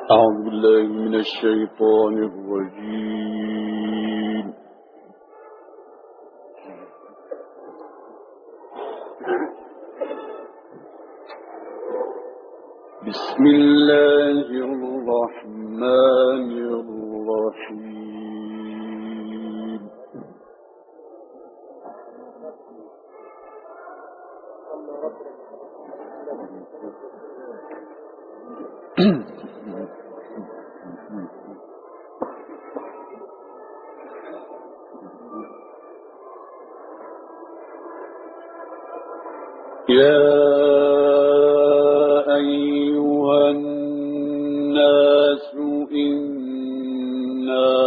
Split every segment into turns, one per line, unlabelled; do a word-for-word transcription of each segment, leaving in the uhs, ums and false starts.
أعوذ بالله من الشيطان الرجيم. بسم الله الرحمن الرحيم. يا أيها الناس إنا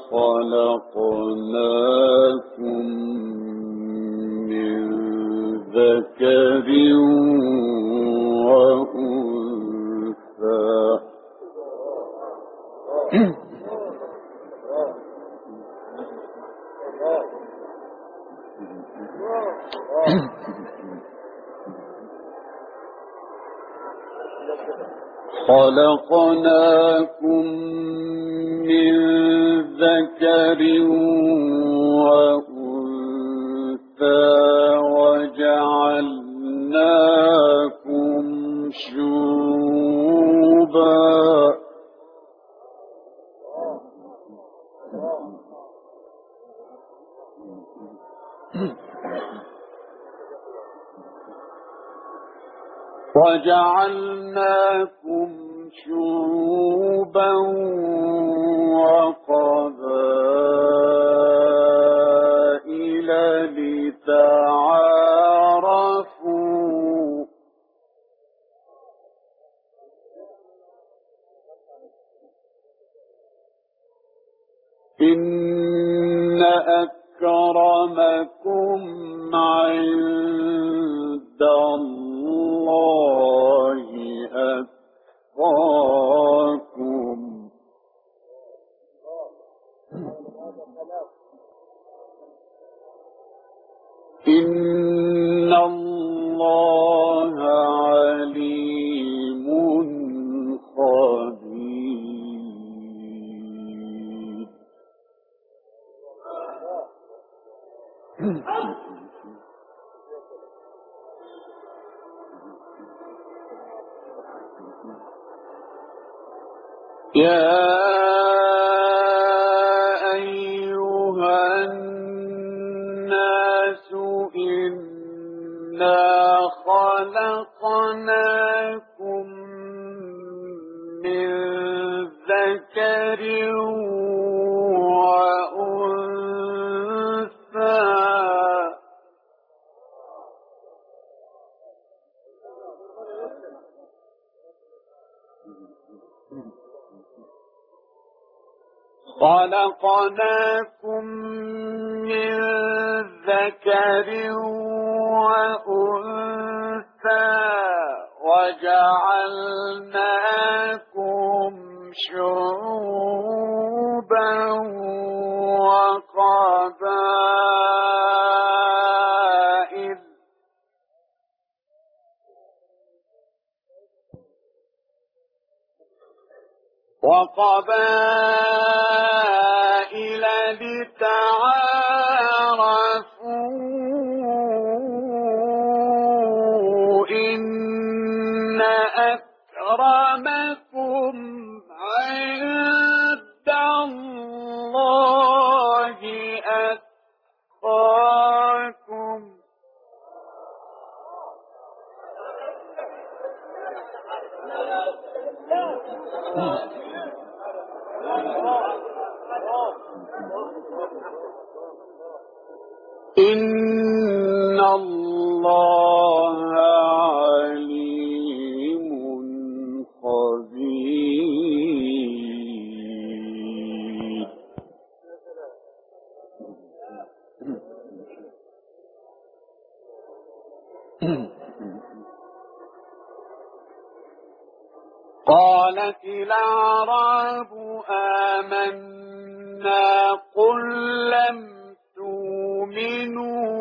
خلقناكم من ذكر وأنثى خلقناكم من ذكر وأنثى وجعلناكم شعوبا وجعلناكم شعوبا وقبائل لتعارفوا إن أكرمكم عند الله أتقاكم إن الله عليم خبير. يا أيها الناس إنا خلقناكم من ذكر وأنثى خلقناكم من ذكر وأنثى وجعلناكم شعوبا وقبائل وقبائل لتعارفوا إن أكرمكم عند الله أتقاكم إن الله عليم خبير. قالت الأعراب آمنا قل لم تؤمنوا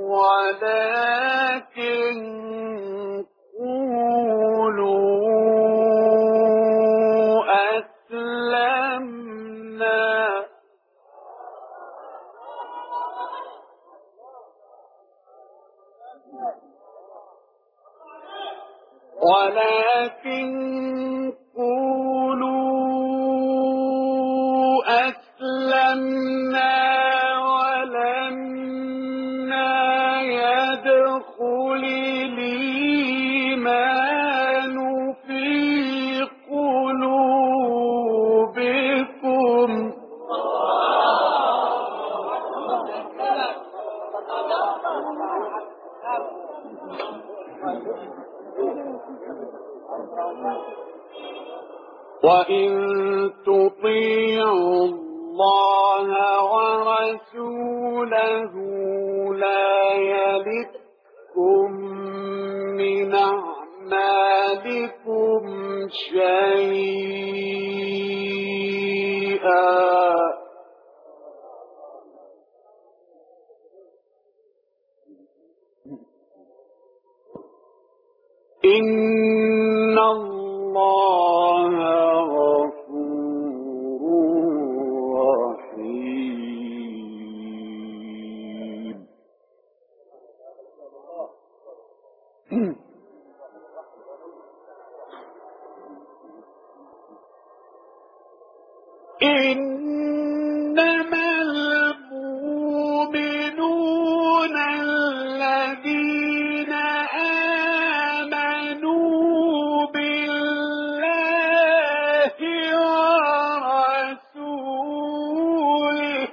ولكن قولوا قولوا أسلمنا ولما يدخل الإيمان في قلوبكم وإن تطيعوا الله ورسوله لا يلتكم من أعمالكم شيئا إن الله غفور رحيم. إنما المؤمنون الذين آمنوا بالله ورسوله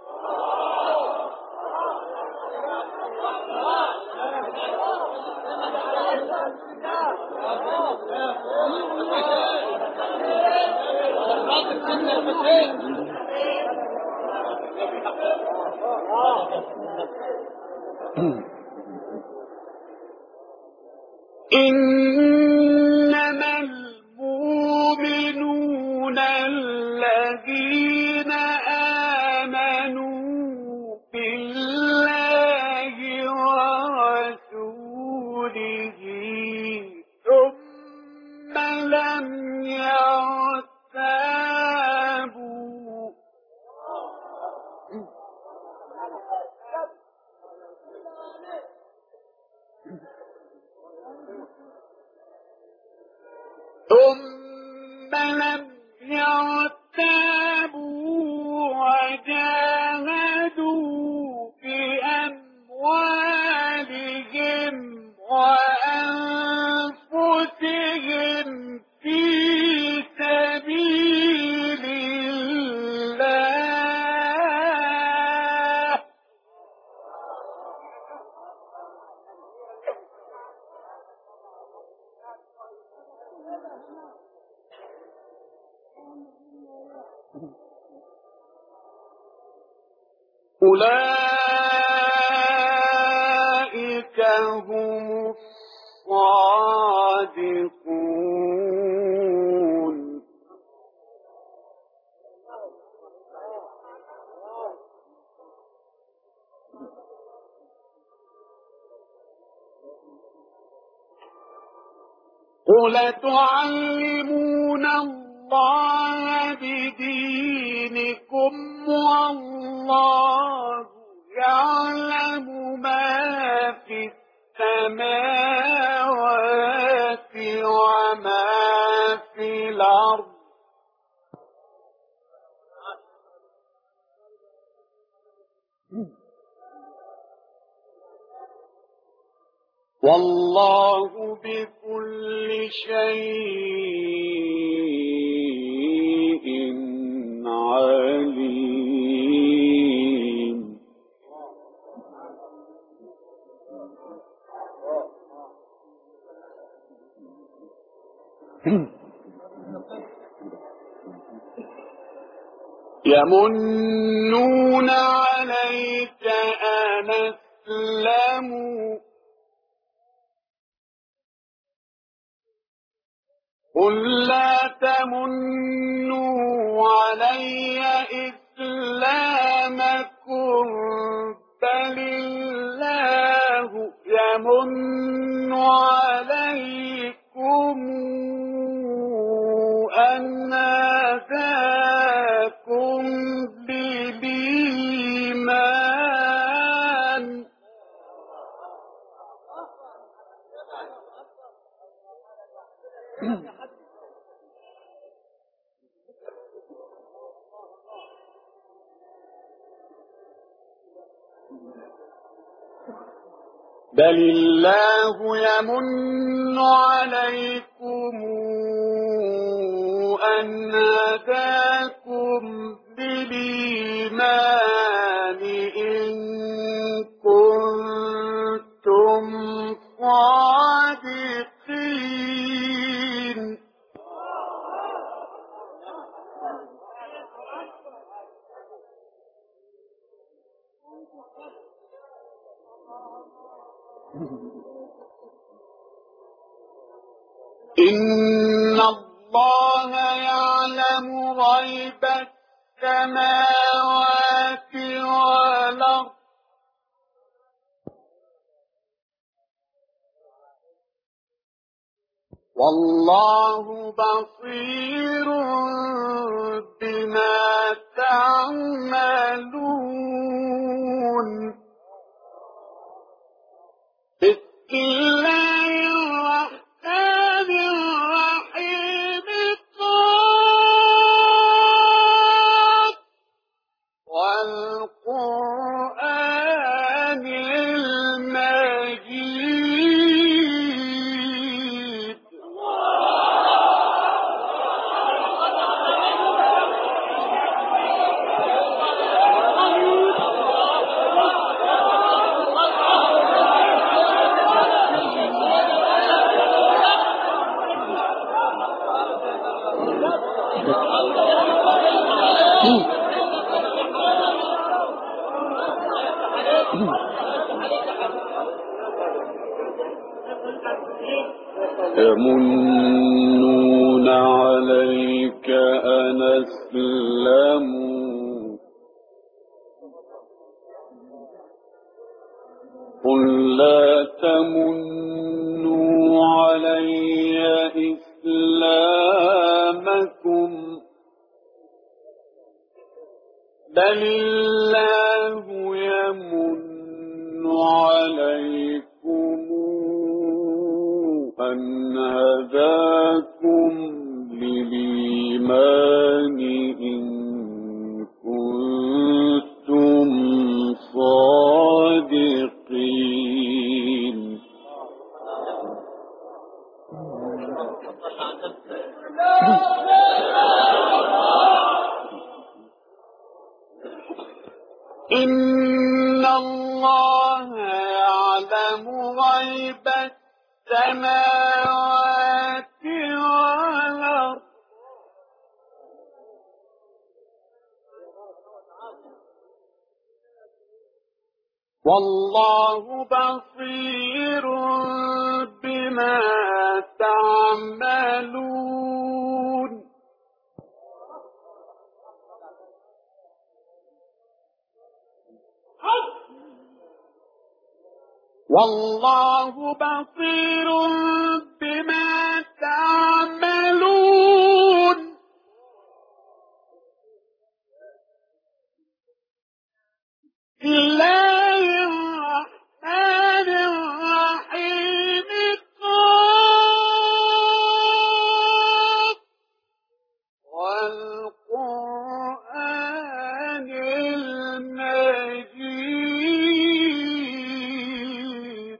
إنما المؤمنون الذين آمنوا بالله ورسوله ثم لم يرتابوا ثم لم يرتابوا وجاهدوا بأموالهم وأنفسهم في سبيل الله أولئك هم الصادقون. قل تعلمون الله بدينكم والله يعلم ما في السماوات وما في الأرض والله بكل شيء عليم. يمنون عليك أن أسلموا قل لا تمنوا علي إسلامكم بل الله يمن عليكم أن هداكم بالإيمان بل الله يمن عليكم أن هداكم بالإيمان إن كنتم صادقين. إن الله يعلم غيب السماوات والأرض والله بصير بما تعملون. بسم الله الرحمن الرحيم. قاف والقرآن المجيد. يمنون عليك أن أسلموا قل لا تمنوا علي إسلامكم بل الله يمن عليكم أن هداكم للإيمان إن كنتم صادقين. إن الله يعلم غيب السماوات والأرض والله بصير بما تعملون. والله بصير بما تعملون. بسم الله الرحمن الرحيم. قاف والقرآن المجيد.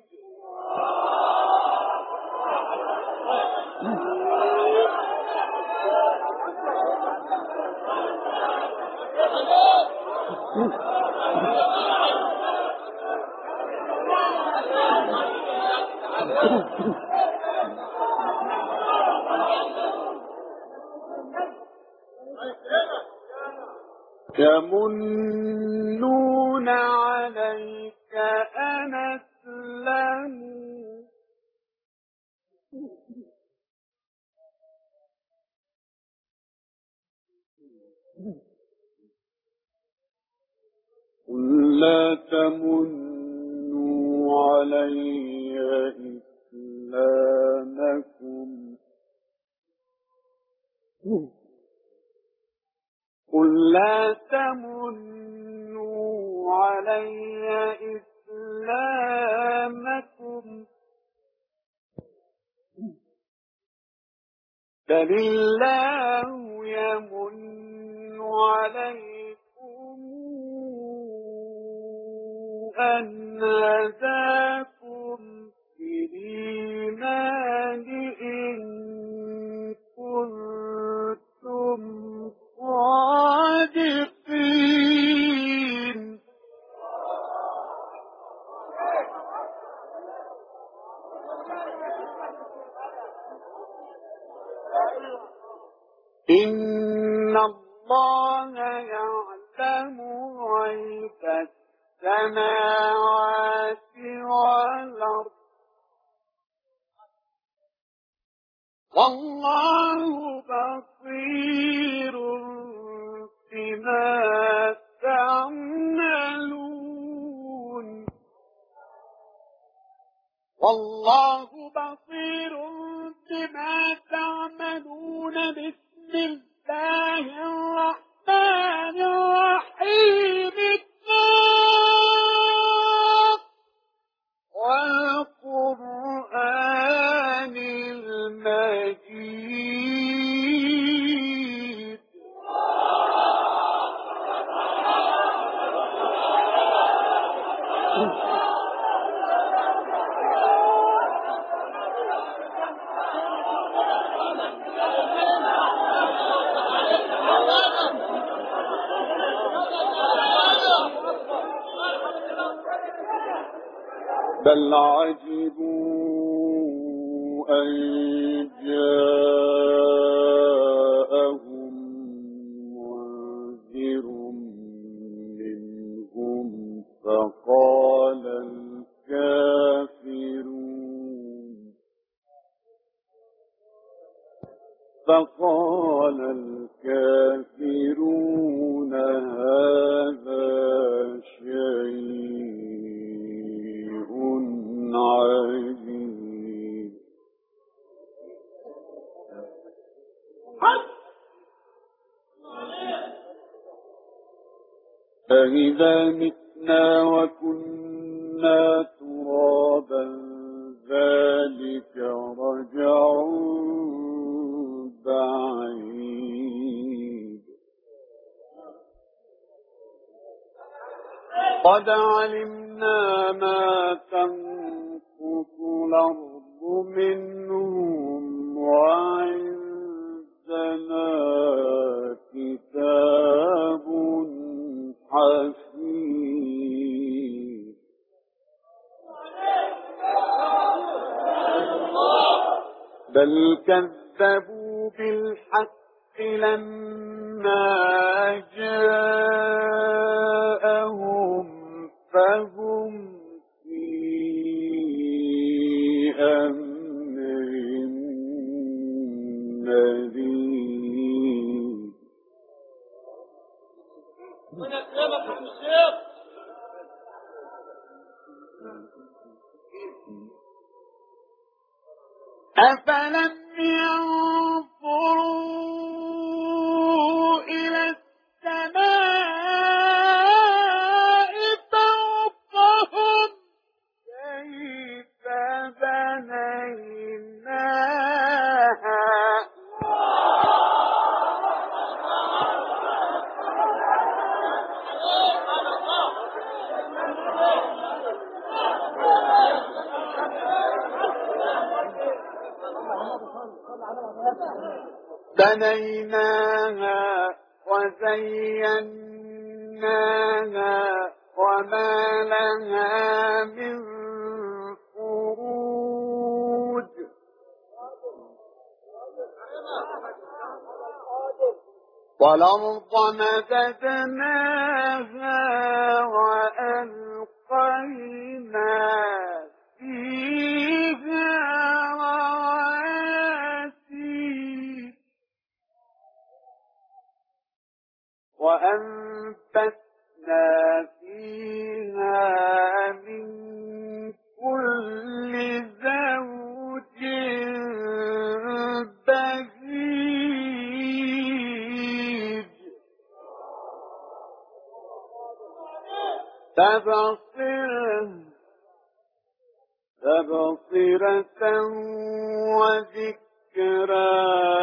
يمنون عليك أن أسلموا قل لا تمنوا علي إسلامكم قل لا تمنوا علي إسلامكم بل الله يمن عليكم أن هداكم إن الله يعلم غيب السماوات والأرض والله بصير بما تعملون والله بصير بما تعملون بسم الله الرحمن الرحيم والقرآن المجيد بل عجبوا أن جاءهم منذر منهم فقال الكافرون فقال الكافرون هذا شيء عجيب أإذا متنا وكنا ترابا ذلك رجع بعيد قد علمنا ما تنقص الأرض منهم وعندنا كتاب حفيظ بل كذبوا بالحق لما جاءهم فهم في أمر مريض
من أكرمك الشيخ
أفلم ينظروا إلى السماء فوقهم كيف بنيناها بنيناها وزيناها وما لها من فروج والأرض مددناها وألقينا فيها رواسي وأنبتنا فيها من كل زوج بهيج تبصرة تبصرة وذكرى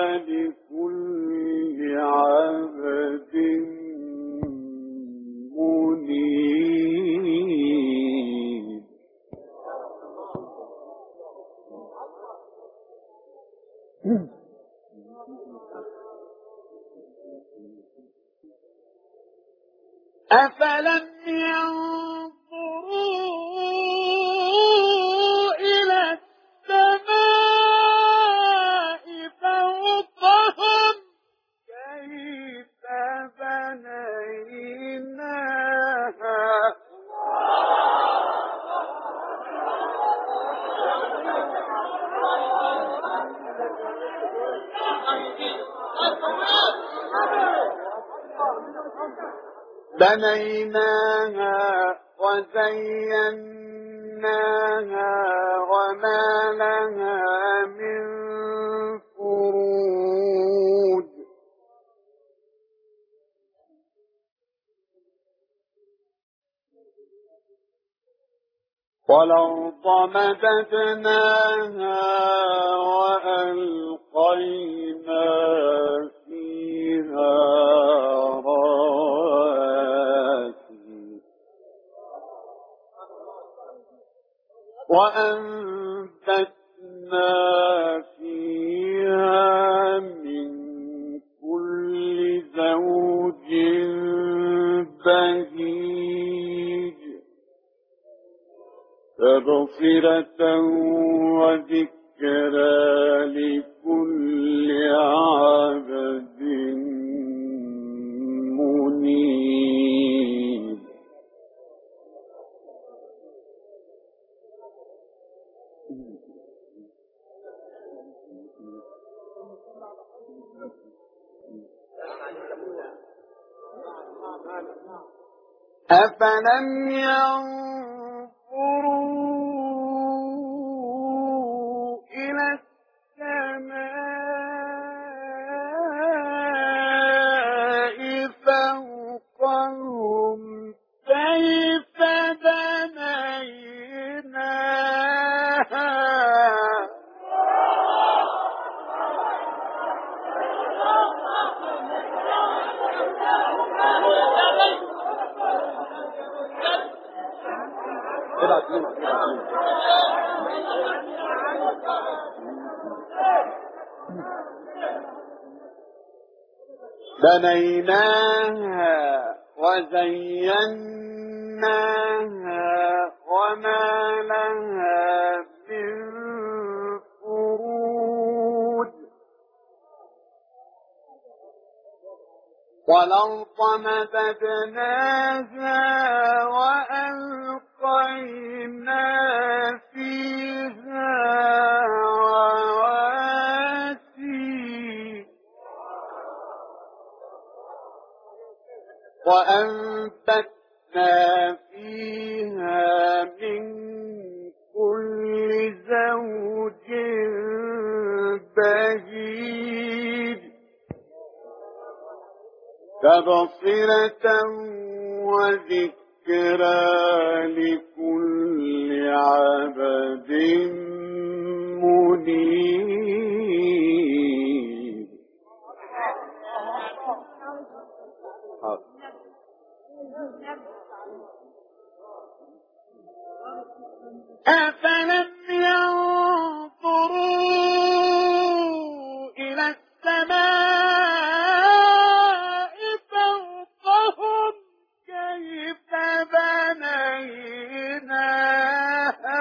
لكل عبد منيب أفلم ينظروا إلى السماء فوقهم بنيناها وزيناها وما لها من فروج والأرض مددناها وألقينا فيها رواسي وأنبتنا فيها من كل زوج بهيج تبصرة وذكرى لكل عبد منيب. أفلم ينظروا إلى السماء فوقهم كيف بنيناها بنيناها وزيناها وما لها من فروج والأرض مددناها وألقينا فيها رواسي وأنبتنا فيها من كل زوج بهيج تبصرة وذكرى لكل عبد منيب. أفلم ينظروا إلى السماء فوقهم كيف بنيناها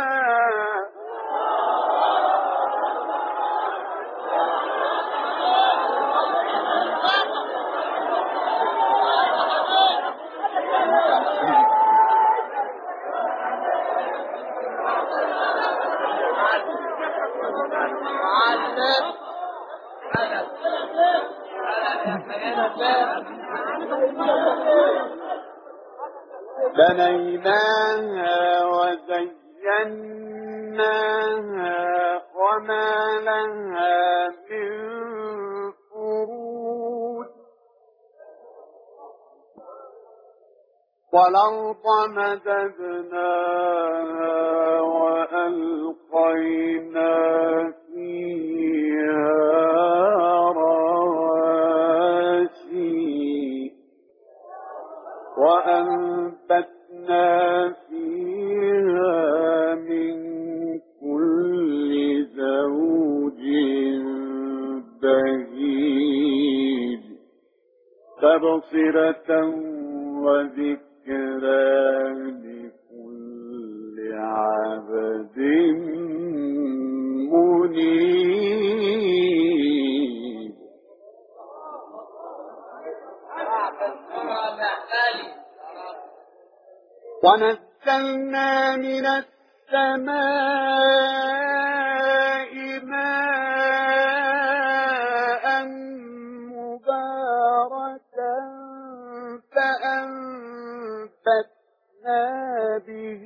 بنيناها وزيناها وما لها من فروج والأرض مددناها وألقينا فيها رواسي وأنبتنا فيها من كل زوج بهيج تبصرة وذكرى لكل عبد منيب. ونزلنا من السماء ماء مباركا وأنبتنا به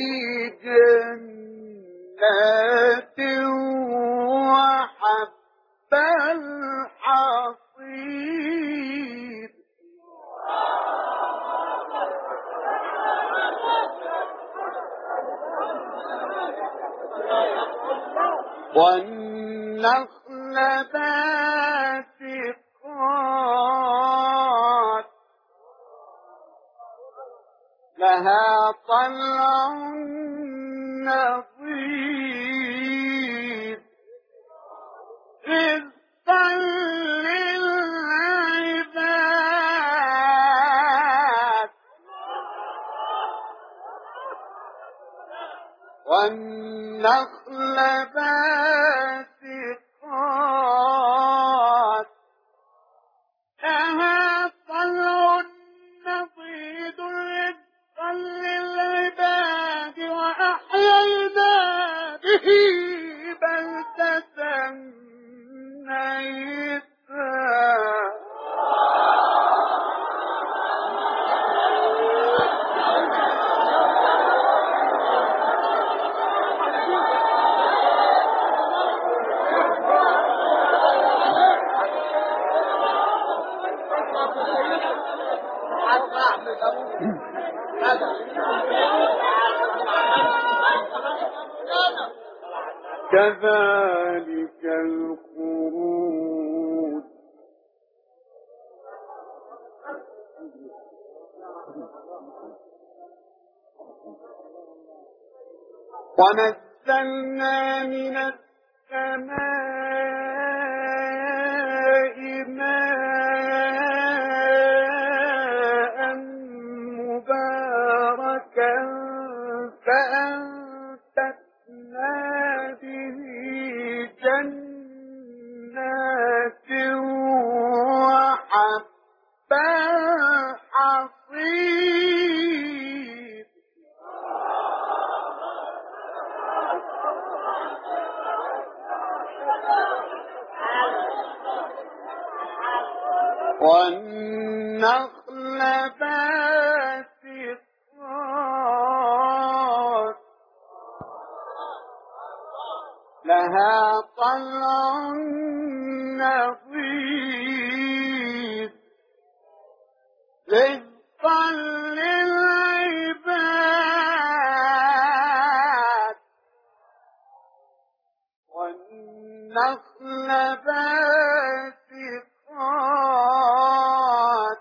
جنات وحب الحصيد والنخل باسقات لها طلع نضيد رزقا للعباد والنخل باسقات لها طلع نضيد رزقا للعباد وأحيينا به بلدة ميتا كذلك الخروج ونزلنا من السماء ماء مباركا فأنبتنا به جنات وحب الحصيد والنخل باسقات لها طلع نضيد رزقا للعباد والنخل باسقات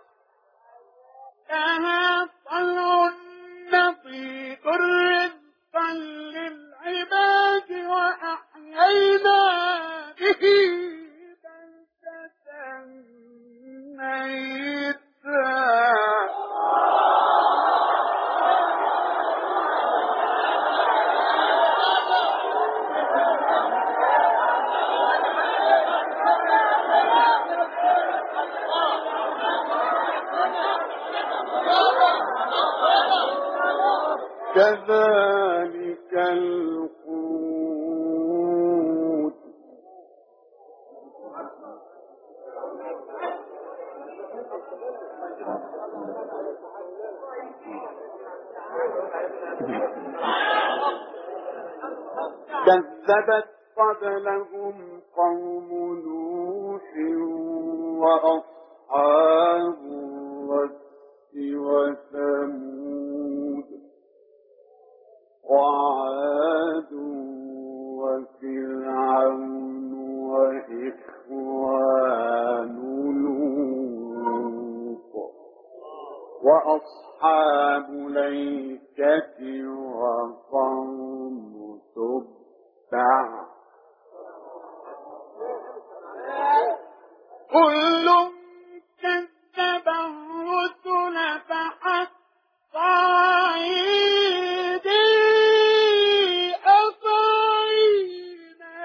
لها طلع نضيد رزقا للعباد وأحيينا به بلدة ميتا كذلك الخروج كذبت قبلهم قوم نوح وأصحاب الرس وثمود وعاد وفرعون وإخوان لوط وأصحاب الأيكة وقوم تبع كل كذب الرسل فحق عيدي أفعينا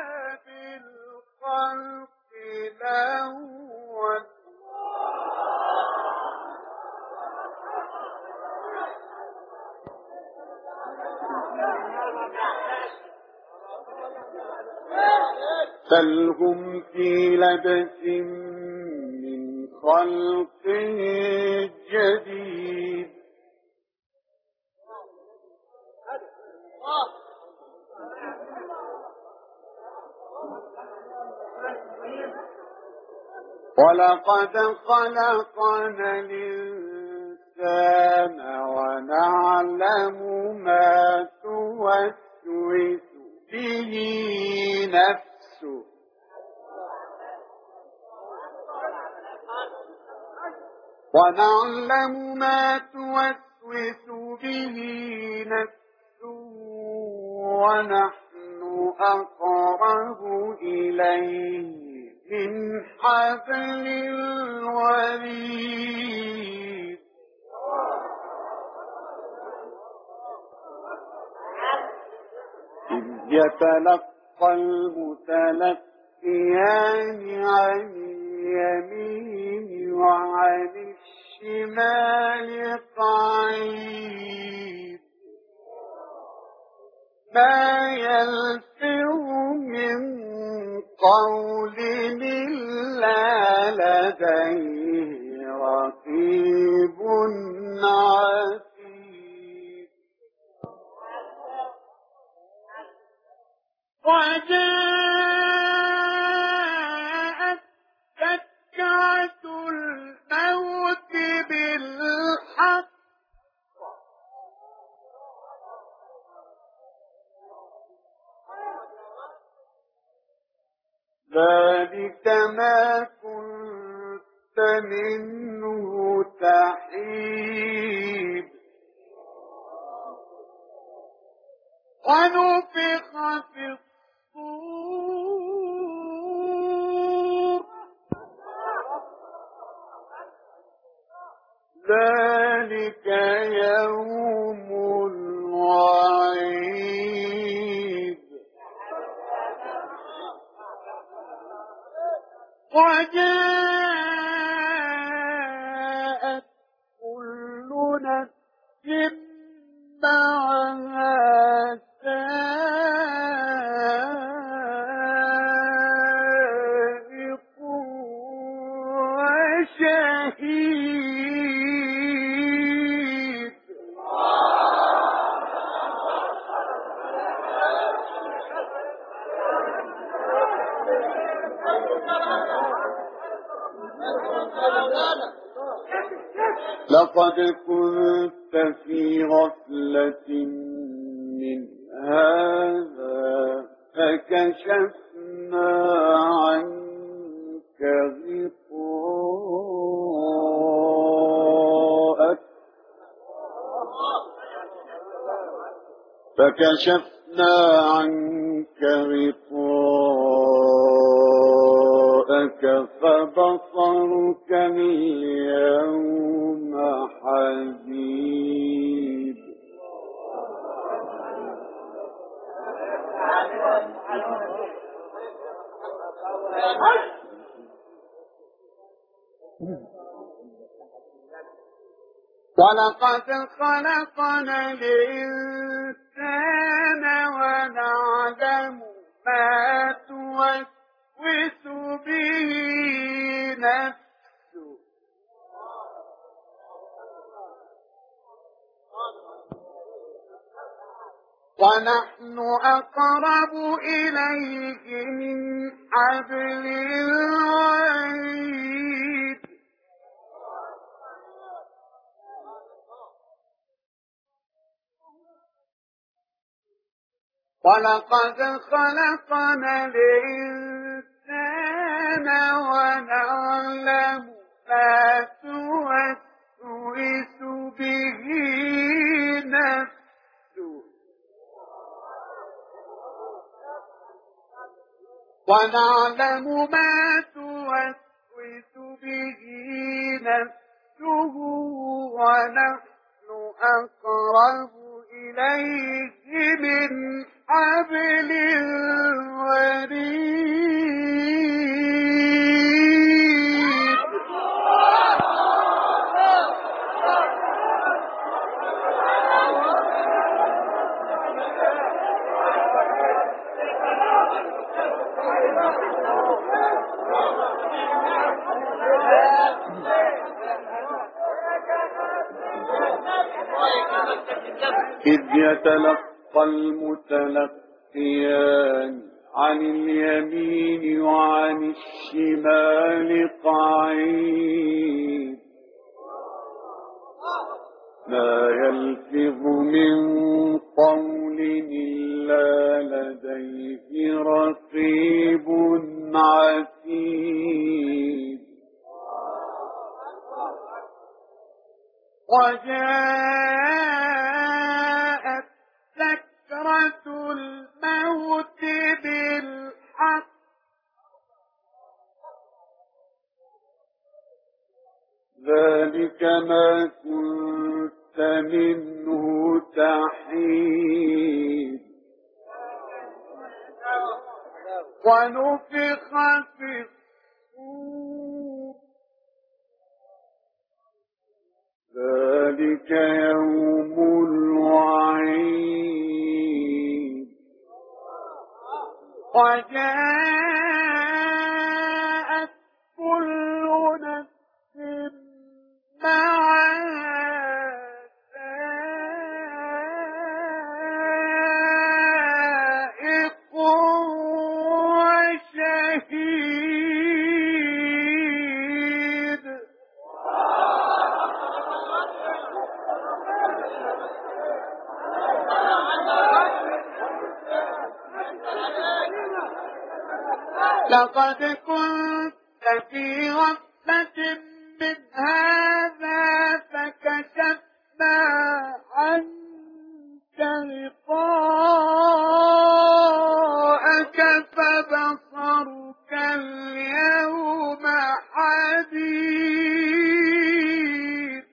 بالخلق الأول بل هم في لبس من خلق جديد ولقد خلقنا الإنسان ونعلم ما توسوس به نفسه ونعلم ما توسوس به نفسه ونحن أقرب إليه من حبل الوريد إذ يتلقى المتلقيان عن اليمين وعن الشمال قعيد ما يلفظ من قول إلا لديه رقيب عتيد وجاءت سكرة الموت بالحق ذلك ما كنت منه تحيد ونفخ في الصور ذلك يوم الوعيد وجاءت كل نفس معها سائق وشهيد لقد كنت في غفلة من هذا فكشفنا عنك غطاءك فكشفنا عنك غطاءك فبصرك اليوم حديد ولقد خلقنا الإنسان ونعلم ما توسوس به نفسه ونحن أقرب إليه من حبل الوريد ولقد خلقنا الإنسان ونعلم ما توسوس به نفسه ونعلم ما توسوس به نفسه ونحن أقرب إليه من حبل الوريد إذ يتلقى المتلقيان عن اليمين وعن الشمال قعيد ما يلفظ من قول إلا لديه رقيب عتيد وجاءت سكرة الموت بالحق ذلك ما كنت منه تحيد ونفخ في الصور ذلك يوم الوعيد وجاءت كل نفس معها سائق وشهيد لقد كنت في غفلة من هذا فكشفنا عنك غطاءك فبصرك اليوم حديد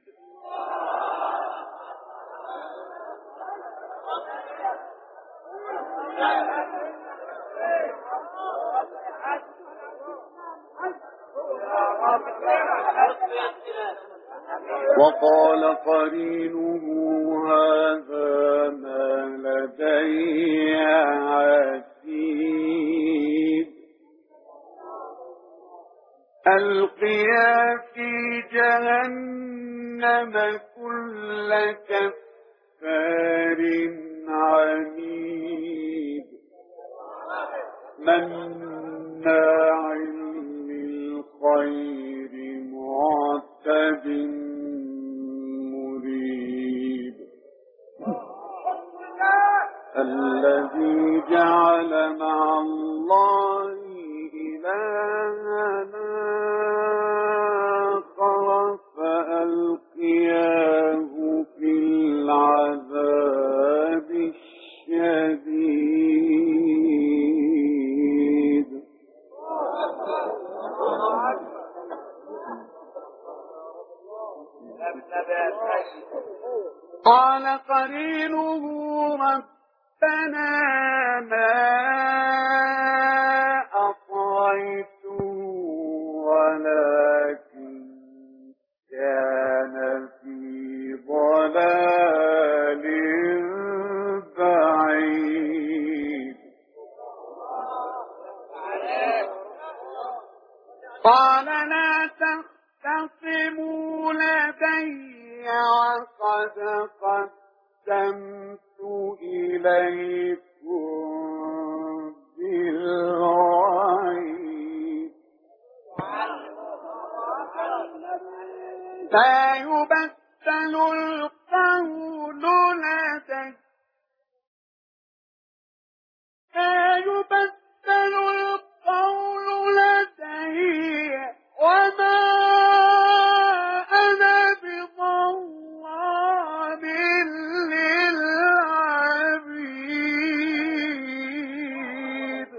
وقال قرينه هذا ما لدي عتيد ألقيا في جهنم كل كفار عنيد مناع للخير معتد مريب الذي جعل مع الله إلهنا آخر فألقياه في العذاب الشديد قال قرينه ربنا ما أطغيته ولكن كان في ضلال بعيد قال لا تختصموا لدي وقد قدمت إليكم بالوعيد لا يبدل القول لدي لا يبدل القول لدي وما أنا بظلام للعبيد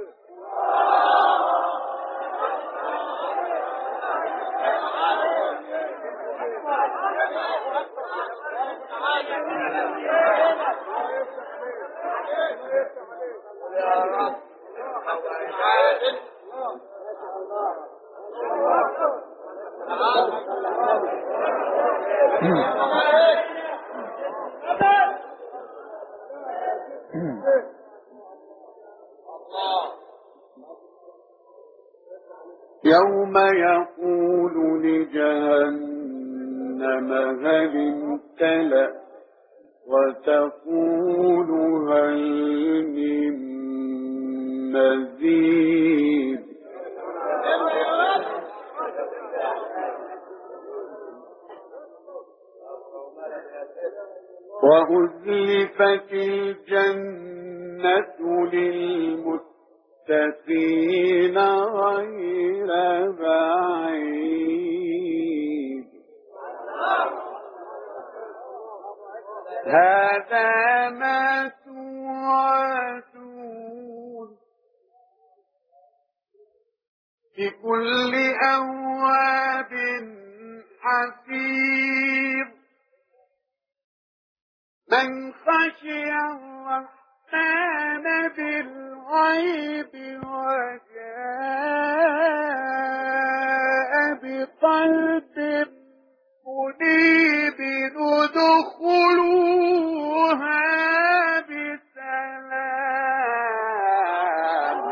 يوم يقول لجهنم هل امتلأت وتقول هل من مزيد وأزلفت الجنة للمتقين غير بعيد هذا ما توعدون لكل أواب حفيظ من خشي الرحمن بالغيب وجاء بقلب منيب ادخلوها بسلام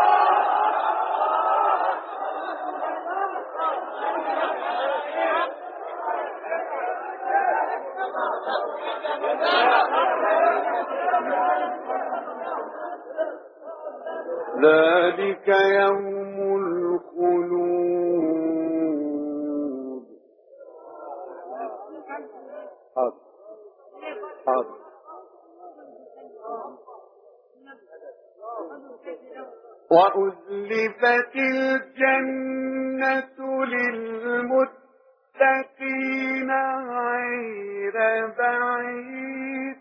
ذلك يوم الخلود. حاضر حاضر وأزلفت الجنة للمتقين غير بعيد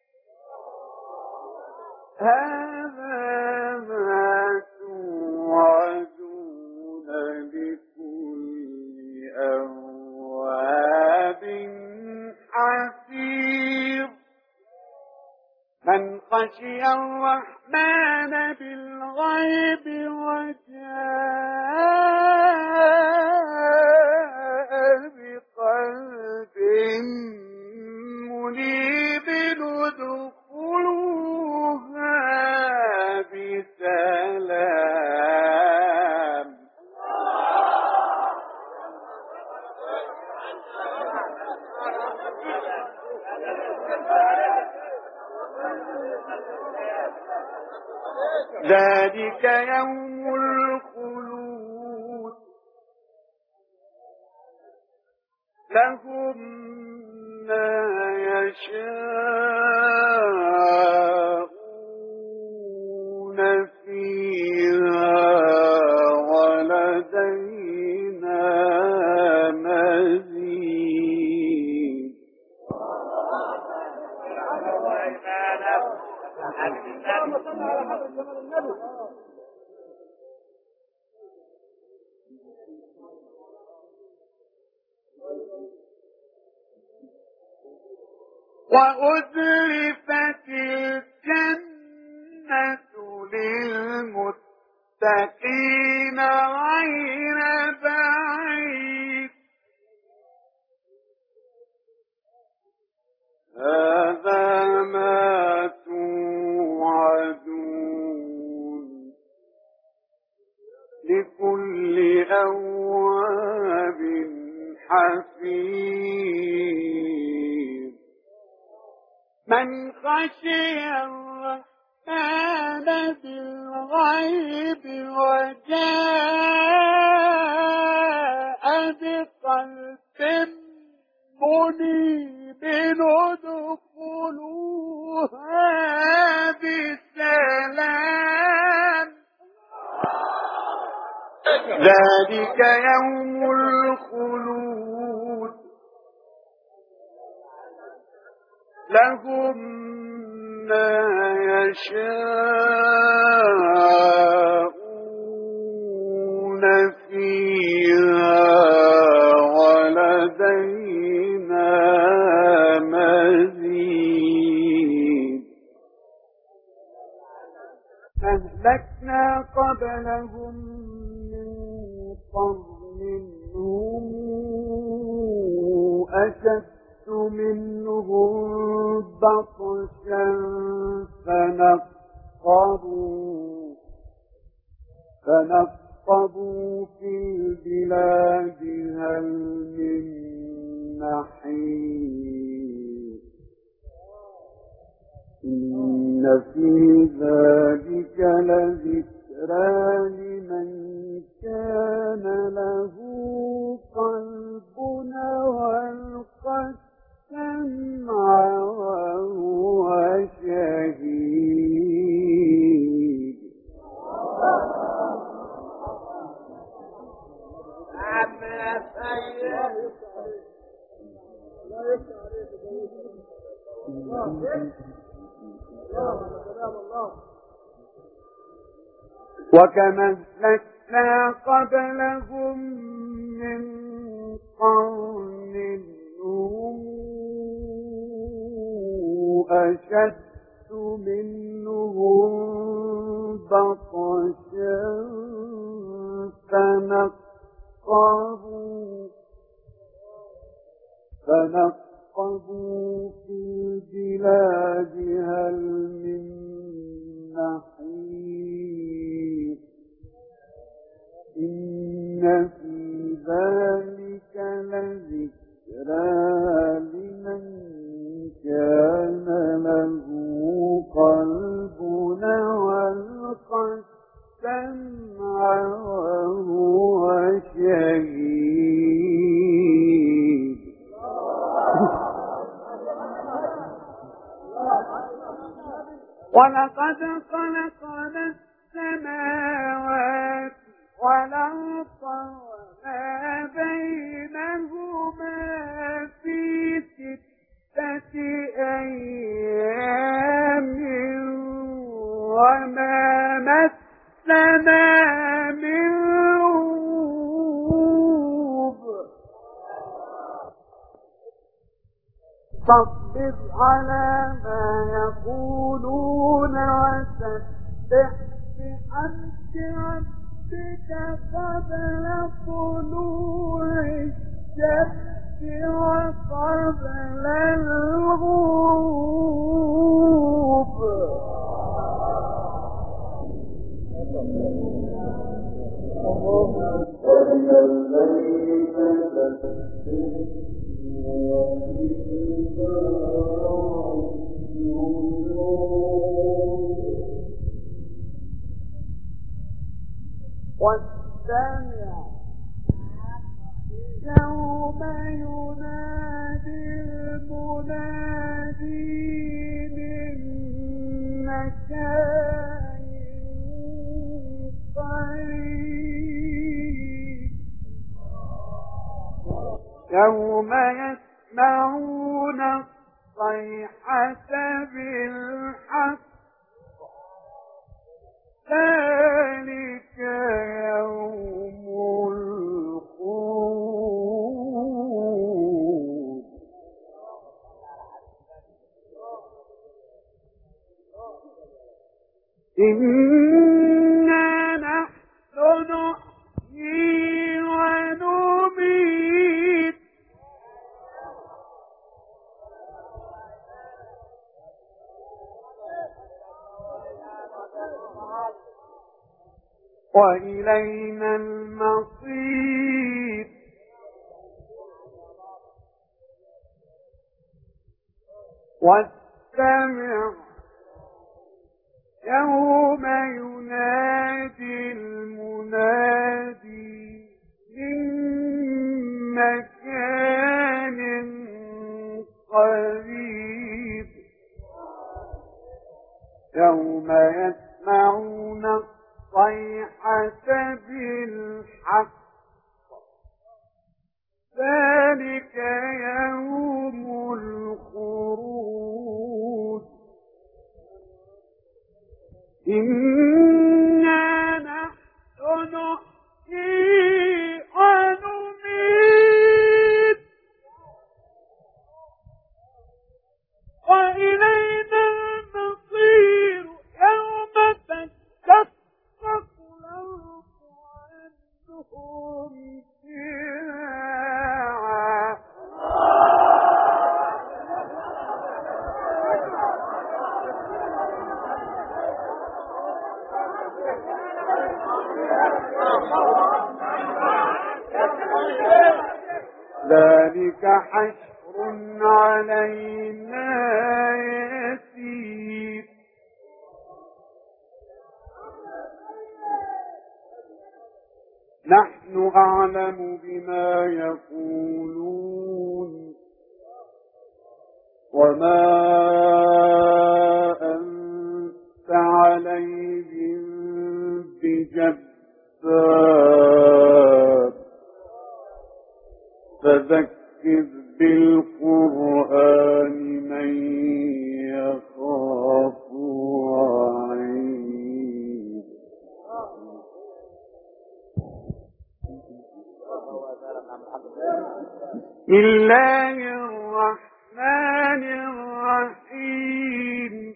هذا ما توعدون لكل أواب حفيظ من خشي الرحمن بالغيب وجاء بقلب منيب ادخلوها بسلام ذلك يوم الخلود لهم ما يشاءون فيها ولدينا مزيد وأزلفت الجنة للمتقين غير بعيد هذا ما توعدون لكل أواب حفيظ من خشي الرحمن بالغيب وجاء بقلب منيب ادخلوها بسلام ذلك يوم الخلود لهم ما يشاءون فيها ولدينا مزيد أهلكنا قبلهم من قرن هم أشد منهم بطشا فنقبوا فنقبوا في البلاد هل من محيص إن في ذلك لذكر ذكرى لمن كان له قلب وألقى السمع وهو شهيد. وكما أهلكنا قبلهم من قرن هم أشد منهم بطشا فنقبوا فنقبوا في البلاد هل من محيص. إن في ذلك لذكرى لمن كان له قلب وألقى السمع وهو شهيد. ولقد خلقنا السماوات والأرض وما بينهما في ستة أيام وما مسنا من لغوب. فاصبر على ما يقولون وسبح بحمد ربك قبل طلوع الشمس وقبل الغروب. واستمع يوم ينادي المنادي من مكان قريب. يوم يسمعون الصيحة بالحق ذلك يوم الخروج. إنا نحن نحيي ونميت وإلينا المصير. واستمع يوم ينادي المنادي من مكان قريب. يوم يسمعون الصيحة بالحق ذلك يوم الخروج. إنا نحن نحيي ونميت وإلينا المصير. يوم تشقق الأرض عنهم سراعا. ذلك حشر علينا يسير. نحن أعلم بما يقولون وما أنت عليهم بجبار فذكر بالقرآن من يخاف وعيد. بسم الله الرحمن الرحيم.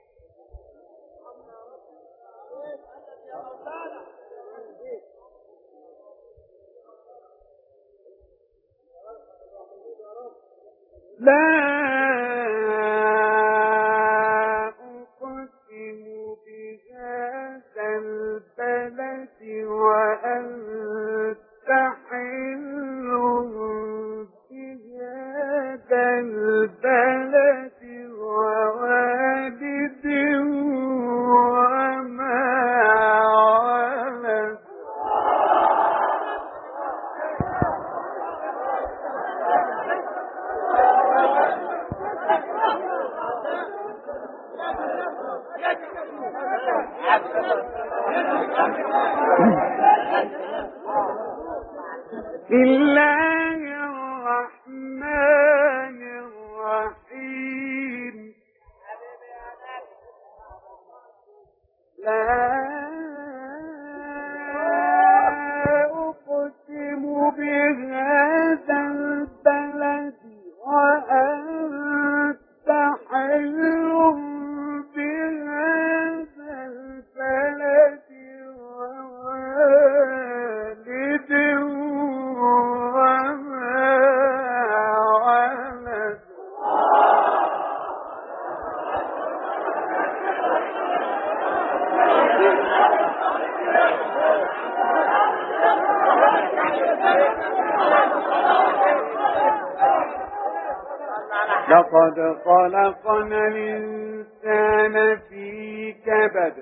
لا أقسم بهذا البلد وأنت حل بهذا البلد ووالد وما ولد. بسم الله الرحمن الرحيم. لا أقسم بهذا البلد وأنت حل بهذا البلد ووالد وما ولد. لقد خلقنا الإنسان في كبد.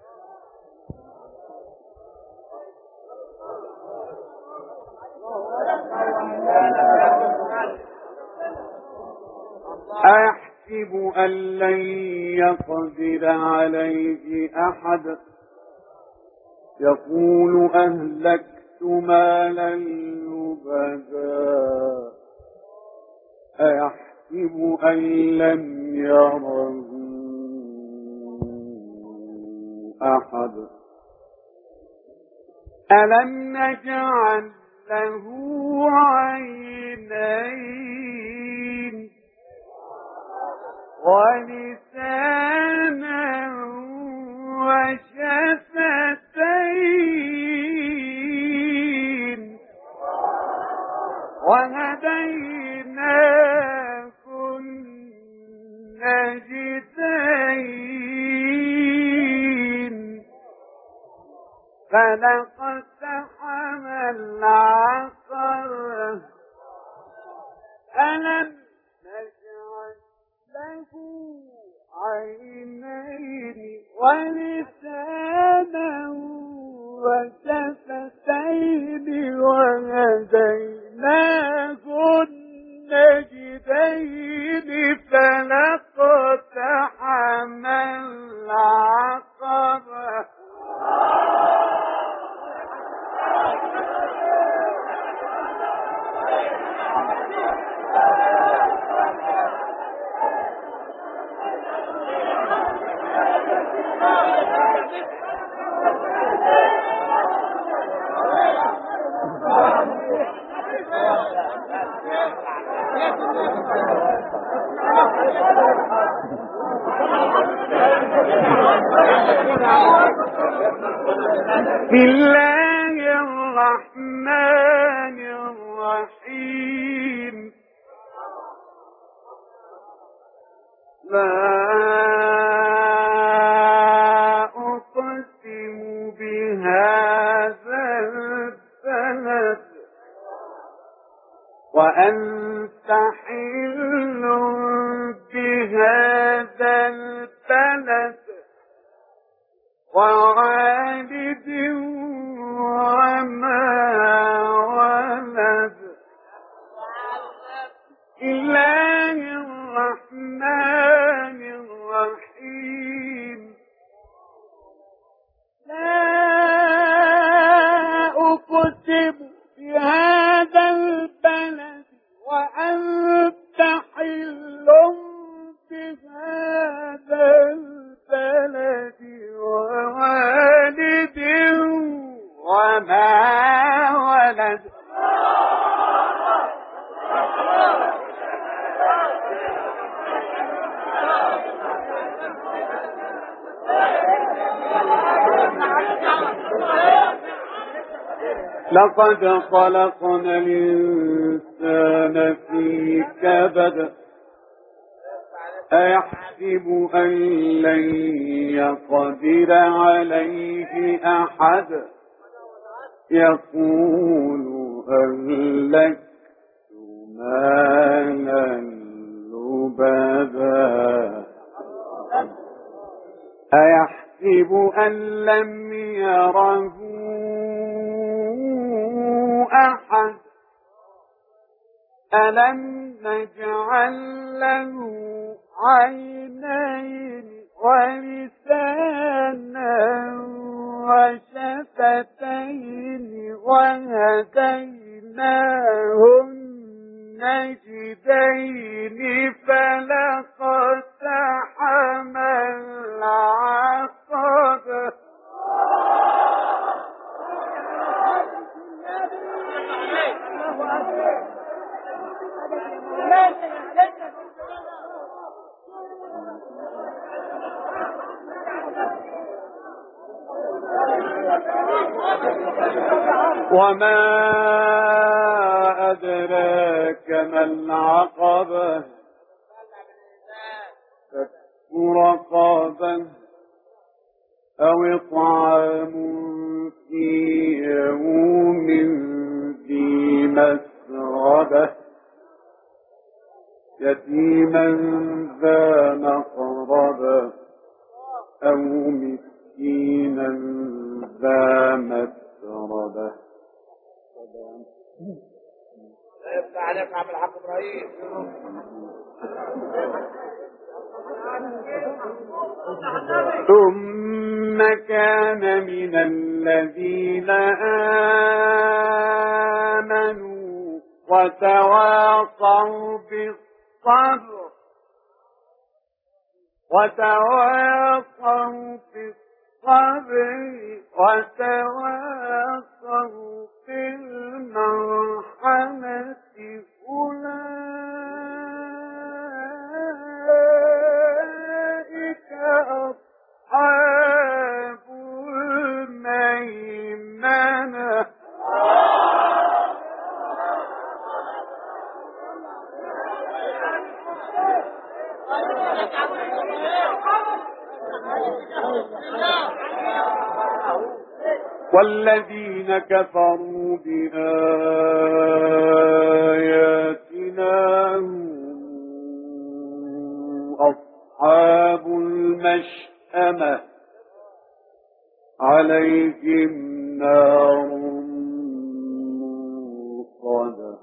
أيحسب أن لن يقدر عليه أحد يقول أهلكت مالا لبدا أيحسب أن لم يره أحد ألم نجعل له عينين ولسانا وشفتين وهديناه النجدين فلاقتحم العقبة ألم نجعل له عينين ولسانا وشفتين وهديناه النجدين فلاقتحم العقبة بسم الله الرحمن الرحيم. لا أقسم بهذا البلد وأنت حل بهذا البلد ووالد وما الله الرحمن الرحيم لا أقسم بهذا البلد وأنت حل بهذا البلد ووالد وما ولد لقد خلقنا الإنسان في كبد أيحسب أن لن يقدر عليه أحد يقول أهلكت مالا لبدا أيحسب أن لم يره أحد ألم نجعل له عينين ولسانا وشفتين وهديناه النجدين فلاقتحم العقبة وما أدراك ما العقبة فك رقبة أو إطعام في يوم ذي مسغبة يتيما ذا مقربة أو مسكينا ذا مسربة.
يفتح عليك عم الحاج ابراهيم.
ثم كان من الذين آمنوا وتواصوا بالصبر وتواصوا بالصبر وتواصوا بالمرحمة أولئك أصحاب الميمنة والذين كفروا بآياتنا هم أصحاب المشأمة عليهم نار موقدة.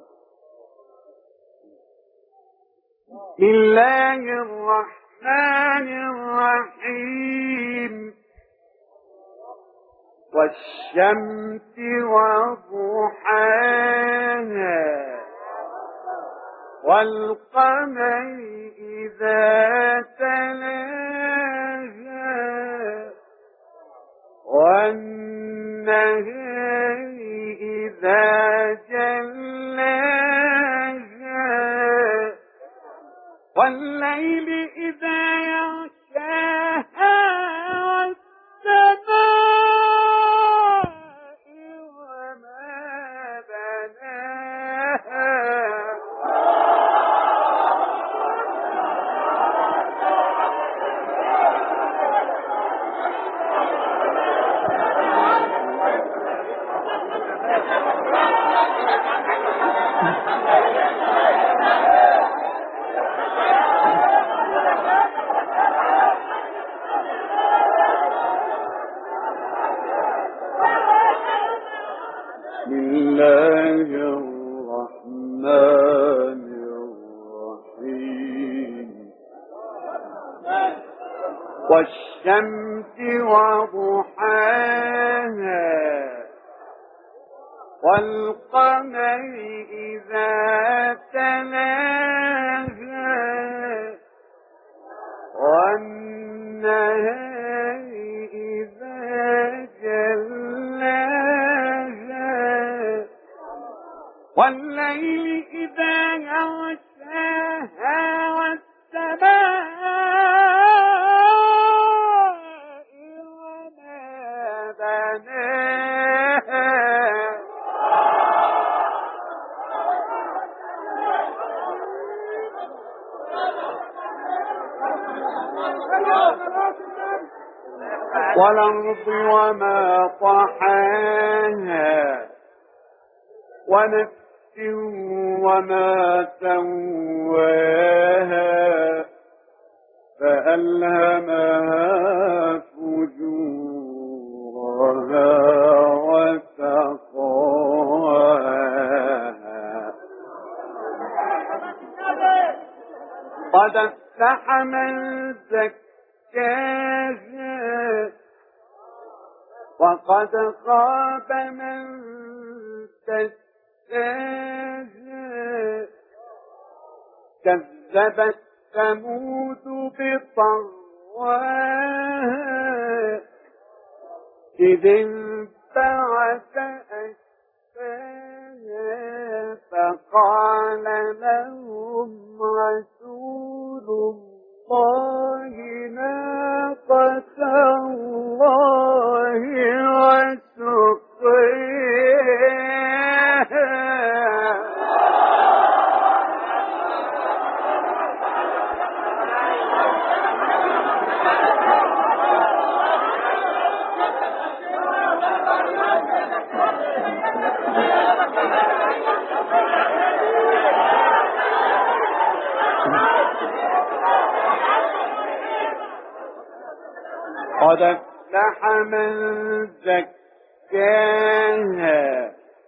بسم الله الرحمن الرحيم والشمس وضحاها والقمر إذا تلاها والنهار إذا جلاها والليل إذا يغشاها والسماء وما بناها بسم الله الرحمن والشمس وضحاها والقمر إذا تلاها والنهار إذا جلاها والليل إذا يغشاها والسماء وما بناها والأرض وما طحاها ونفس وما سواها فألهمها فجورها وتقواها قد أفلح من زكاها وقد خاب من دساها كذبت ثمود بطغواها إذ انبعث أشقاها فقال لهم رسول الله ناقة الله وسقياها قد أفلح من زكاها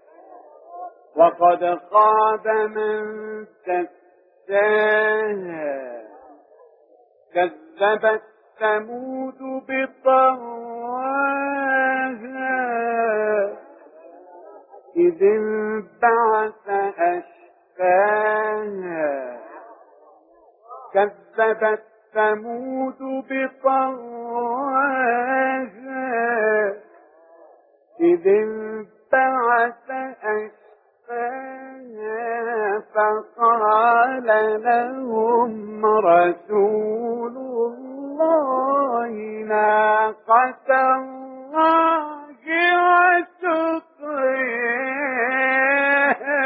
وقد خاب من دساها كذبت ثمود بطغواها إذ انبعث أشقاها كذبت ثمود بطغواها إذ انبعث أشقاها فقال لهم رسول الله ناقة الله وسقياها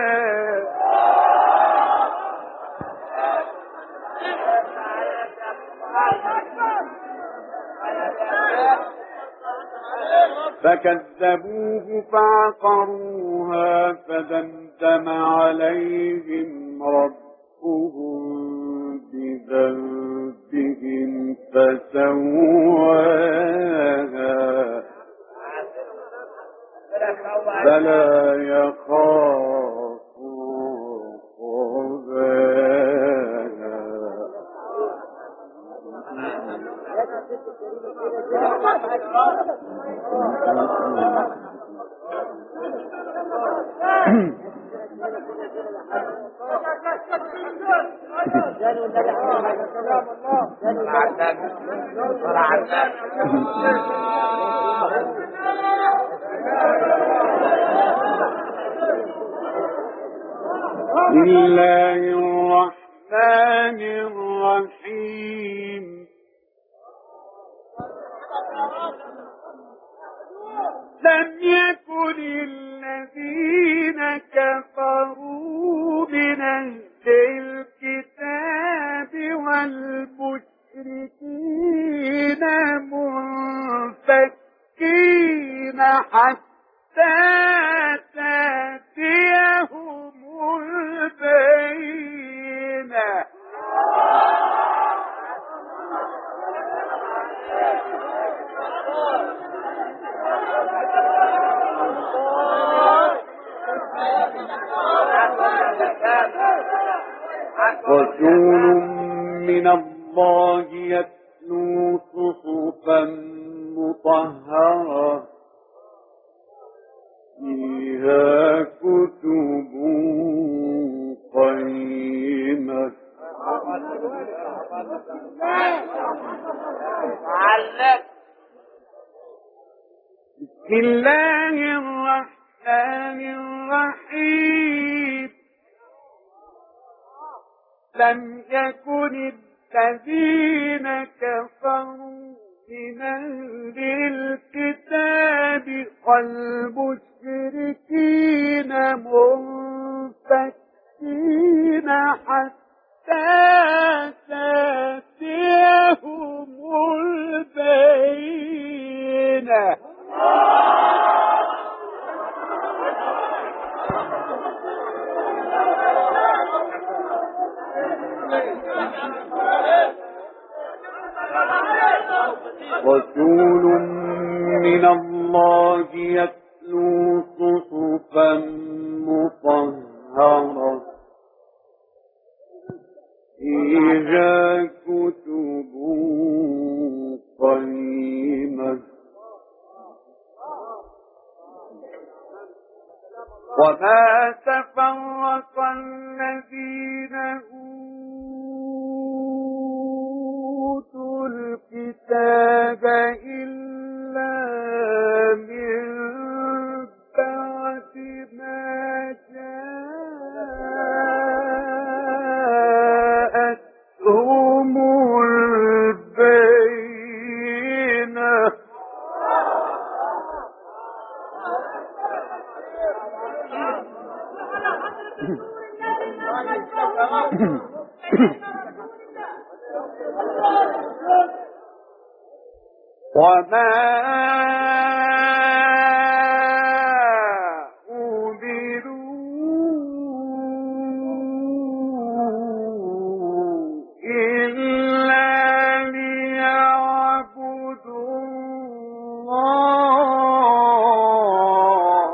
فكذبوه فعقروها فدمدم عليهم ربهم بذنبهم فسواها فلا يخاف بسم الله الرحمن الرحيم لم يكن الذين كفروا من أهل الكتاب والمشركين منفكين حتى تأتيهم البينة رسول من الله يتلو صحفا مطهرة فيها كتب قيمة. بسم الله الرحمن الرحيم. لم يكن الذين كفروا من أهل الكتاب والمشركين منفكين حتى تأتيهم البينة. رسول من الله يتلو صحفا مطهرة فيها كتب قيمة. وما تفرق الذين أوتوا الكتاب إلا من بعد ما جاءتهم البينة. وما أمروا إلا ليعبدوا الله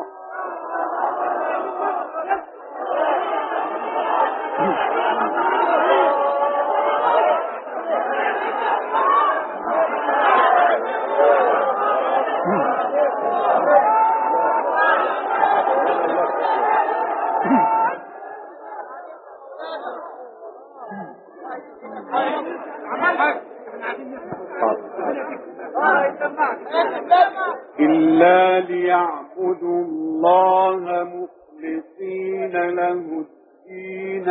إلا ليعبدوا الله مخلصين له الدين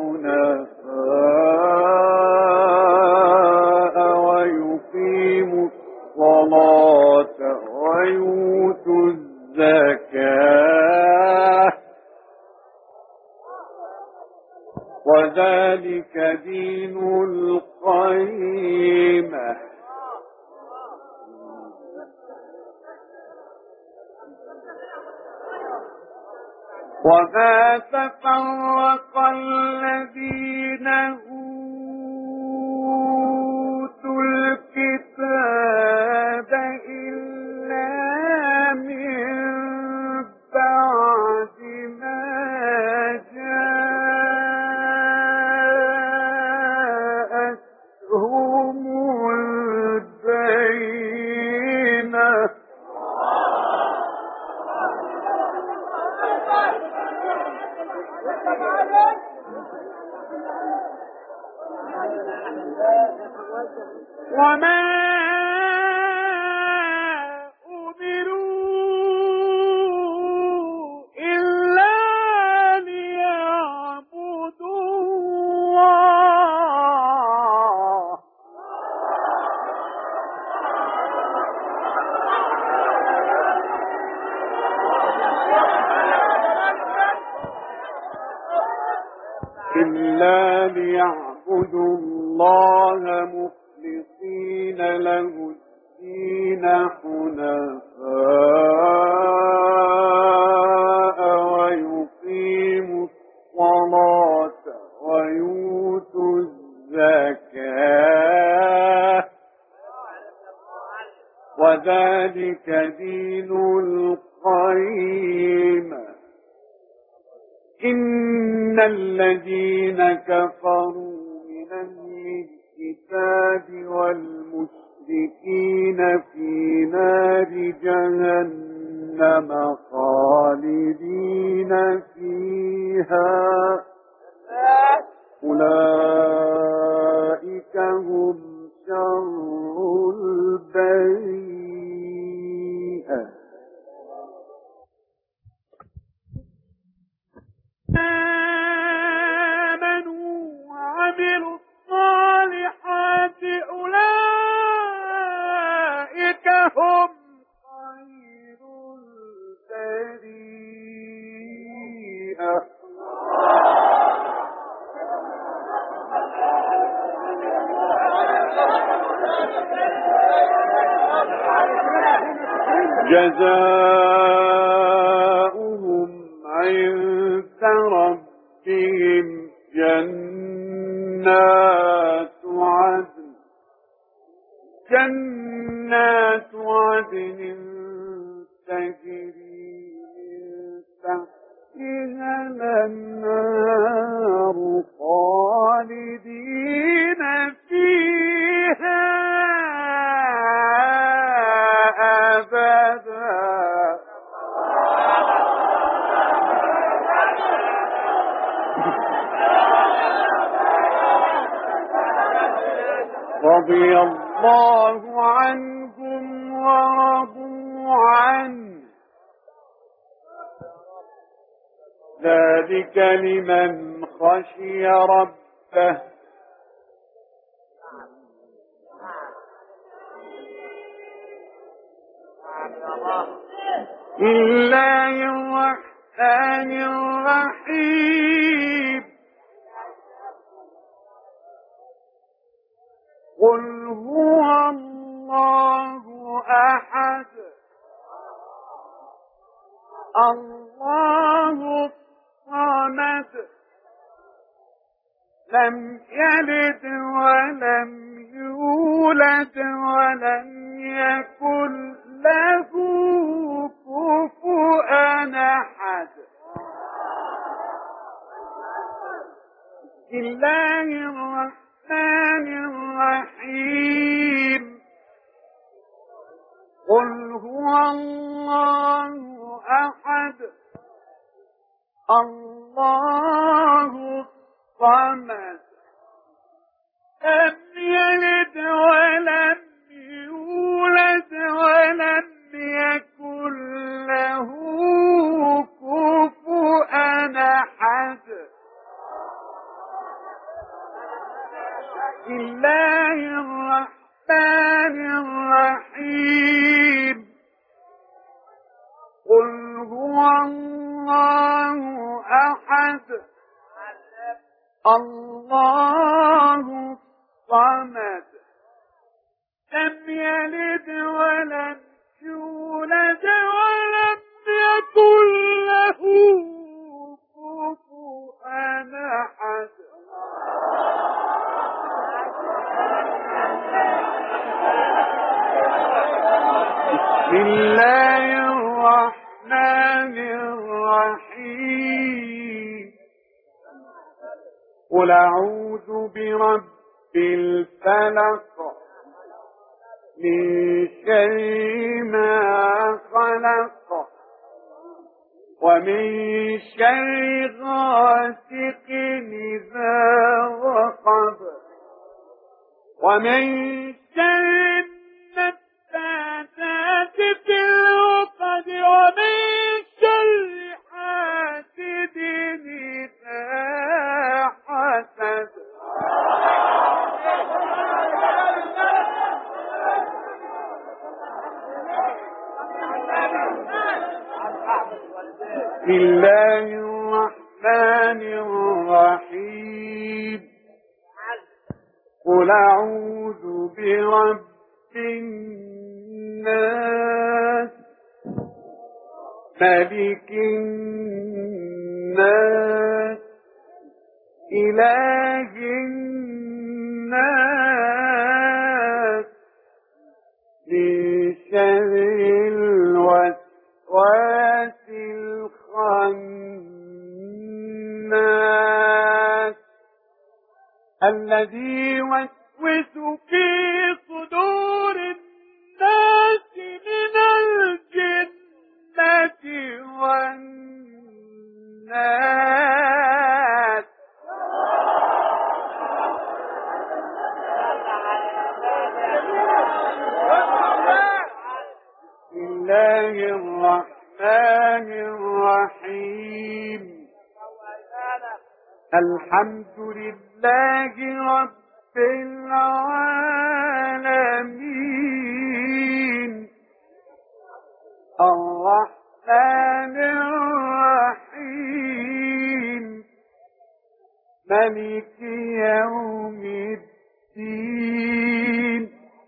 حنفاء ويقيموا الصلاة ويؤتوا الزكاة وذلك دين القيمة. وما تفرق الذين أوتوا الكتاب إلا من بعد ما جاءتهم البينة. وما أمروا إلا ليعبدوا الله إلا ليعبدوا الله مخلصين له الدين حنفاء ويقيموا الصلاة ويؤتوا الزكاة وذلك دين القيمة. إن الذين كفروا من أهل الكتاب والمشركين متكئين في نار جهنم خالدين فيها أولئك هم شر البرية.
آمنوا وعملوا الصالحات أولئك هم خير البرية.
جزاؤهم عند ربهم جنات عدن جنات عدن تجري من تحتها الأنهار خالدين فيها أبدا. رضي الله عنهم ورضوا عنه ذلك لمن خشي ربه. بسم الله الرحمن الرحيم. قل هو الله أحد الله الصمد لم يلد ولم يولد ولم يكن له كفوا أحد. بسم الله الرحمن الرحيم. قل هو الله أحد الله الصمد لم يلد ولم يولد ولم يكن له كفوا أحد. بسم الله الرحمن الرحيم. قل هو الله أحد الله الصمد لم يلد ولم يولد ولم يكن له كفوا أحد. بسم الله الرحمن الرحيم. قل أعوذ برب الفلق من شر ما خلق ومن شر غاسق إذا وقب ومن شر النفاثات في العقد ومن شر حاسد إذا حسد. بسم الله الرحمن الرحيم. قل أعوذ برب الناس ملك الناس إله الناس من شر الوسواس الخناس الذي يوسوس في صدور الحمد لله رب العالمين الرحمن الرحيم مالك يوم الدين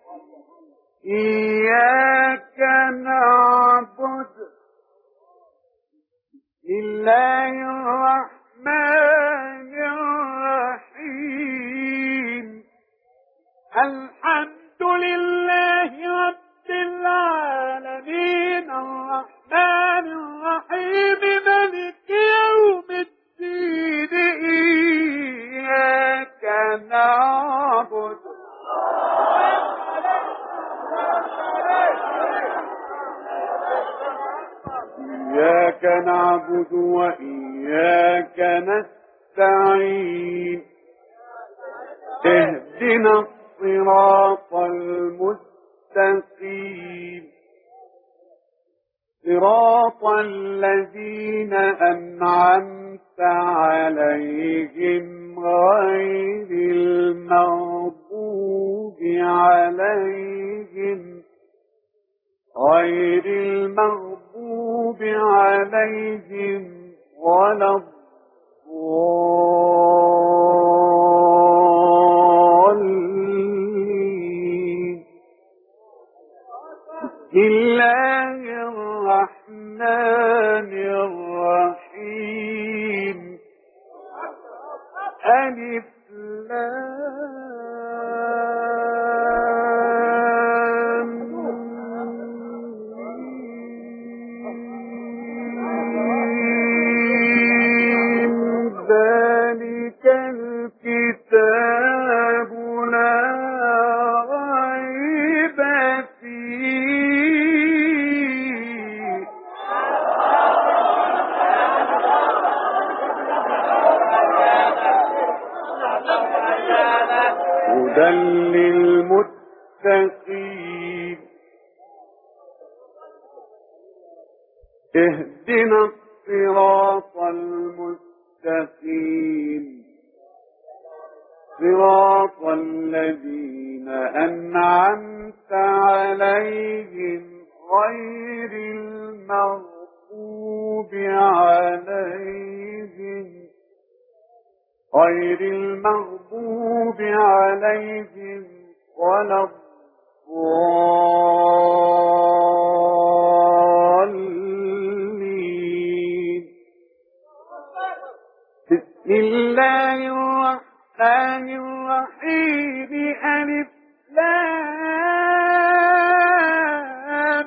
إياك نعبد لله الرحمن الرحيم الحمد لله رب العالمين الرحمن الرحيم مالك يوم الدين إياك نعبد إياك نعبد وإياك نستعين اهدنا الصراط المستقيم صراط الذين أنعمت عليهم غير المغضوب عليهم غير المغضوب عليهم ولا الضالين بسم الله الرحمن الرحيم ألف لام ميم ذلك الكتاب لا ريب فيه هدى للمتقين اهدنا الصراط المستقيم صراط الذين أنعمت عليهم غير المغضوب عليهم غير المغضوب عليهم ولا الضالين بسم الله الرحمن الرحيم ألف لام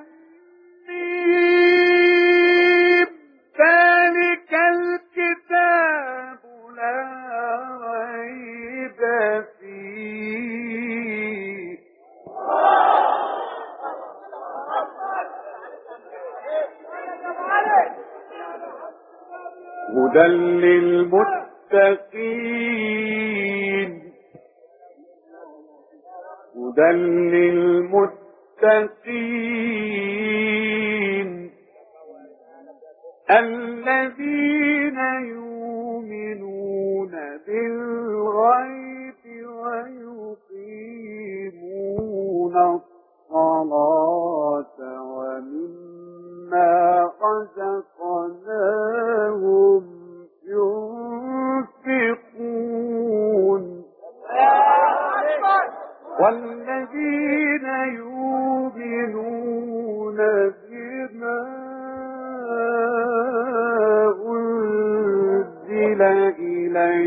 ميم ذلك الكتاب لا ريب فيه هدى للمتقين هدى للمتقين الذين يؤمنون بالغيب ويقيمون الصلاة ومما رزقناهم ينفقون والذين يؤمنون بما أنزل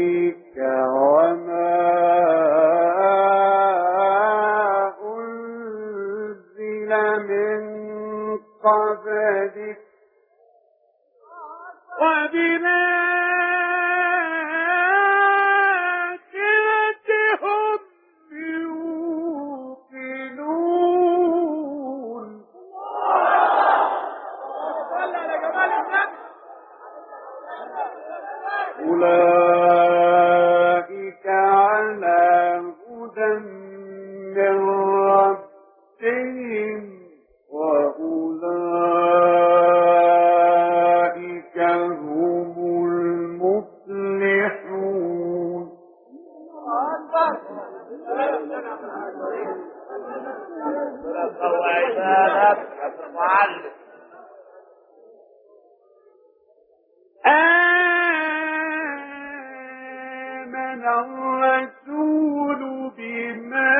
إليك وما أنزل
آمن الرسول بما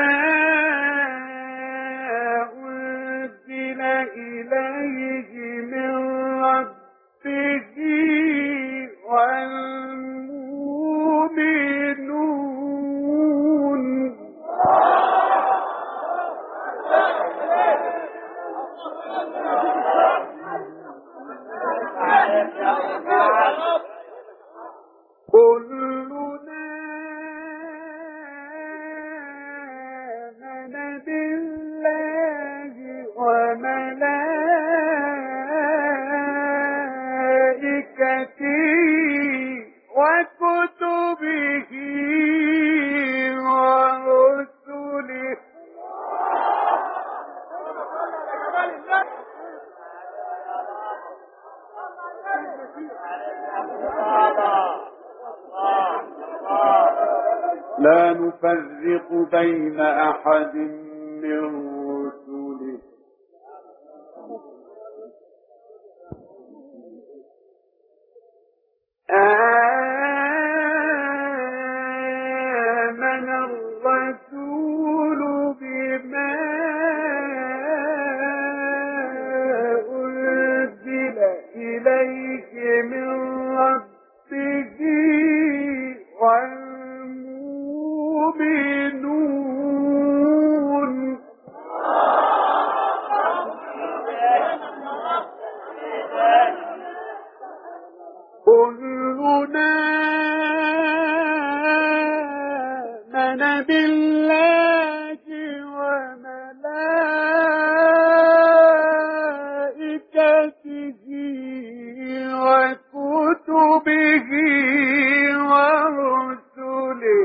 أنزل إليه من ربه والمؤمنون كلنا آمن بالله وملائكته وكتبه ورسله لا نفرق بين أحد من رسله آمن الرسول بما أنزل إليه من ربه والمؤمنون كلنا آمن بالله وملائكته وكتبه ورسله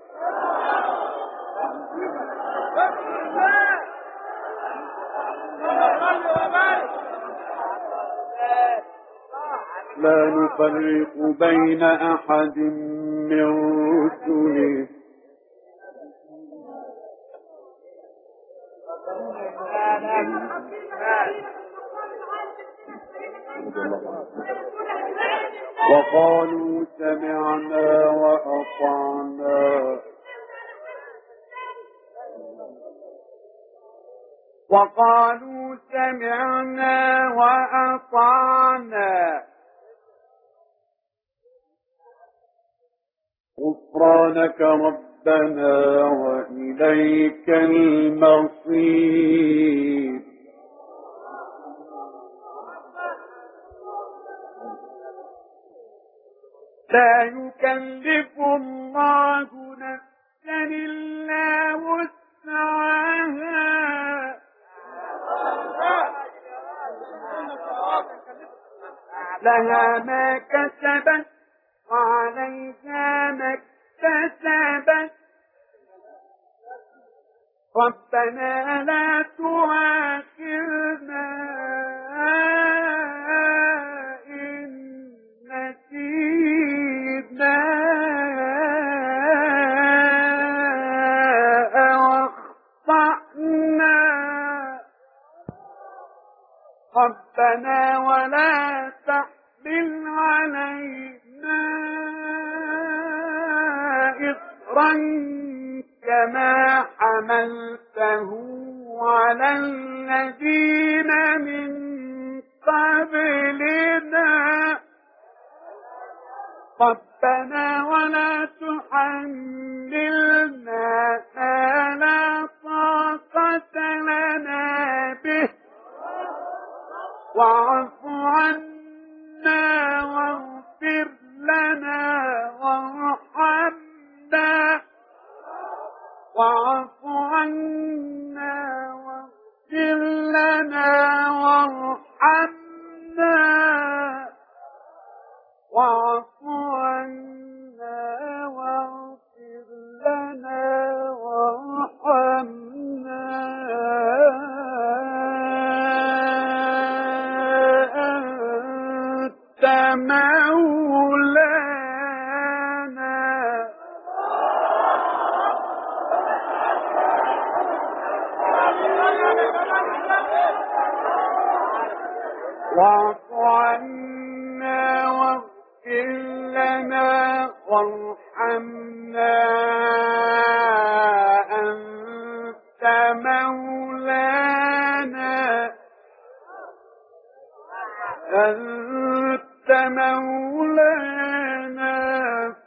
لا نفرق بين أحد من رسله وقالوا سمعنا وأطعنا وقالوا سمعنا وأطعنا غفرانك ربنا وإليك المصير لا يكلف الله نفسا إلا وسعها لها ما كسبت وعليها ما اكتسبت ربنا لا تؤاخذنا إن نسينا أو أخطأنا ربنا ولا تحمل علينا إصرا كما حملته على الذين من قبلنا ربنا ولا تحملنا ما لا طاقة لنا به واعف عنا واغفر لنا وارحمنا واعف عنا واغفر لنا وارحمنا واعف عنا واغفر لنا وارحمنا أنت مولانا واعف عنا واغفر لنا وارحمنا أنت مولانا